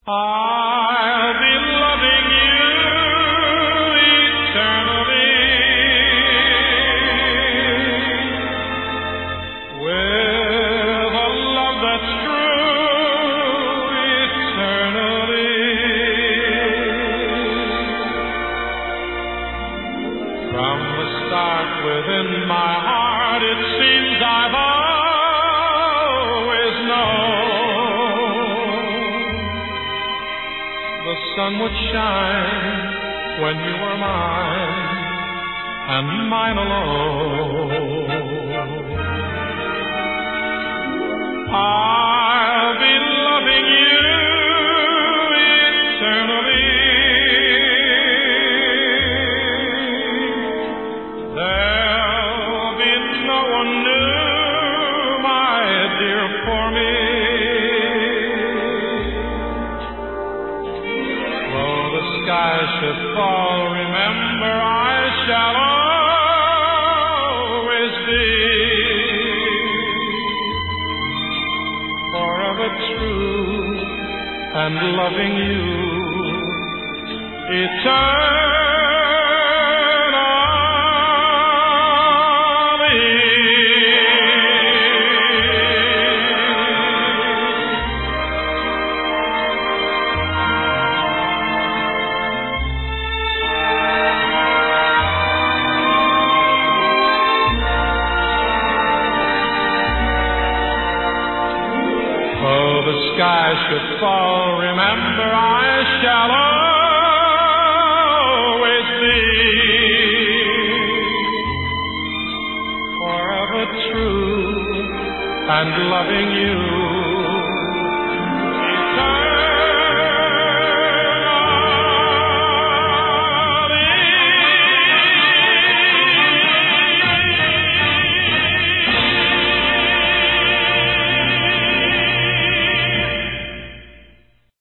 I'll be loving you eternally with a love that's true eternally. From the start within my heart it seems I've always known the sun would shine when you were mine, and mine alone. I'll be loving you eternally. There'll be no one new, my dear, for me. Sky should fall, remember I shall always be forever true and loving you eternally. Oh, the sky should fall, remember I shall always be forever true and loving you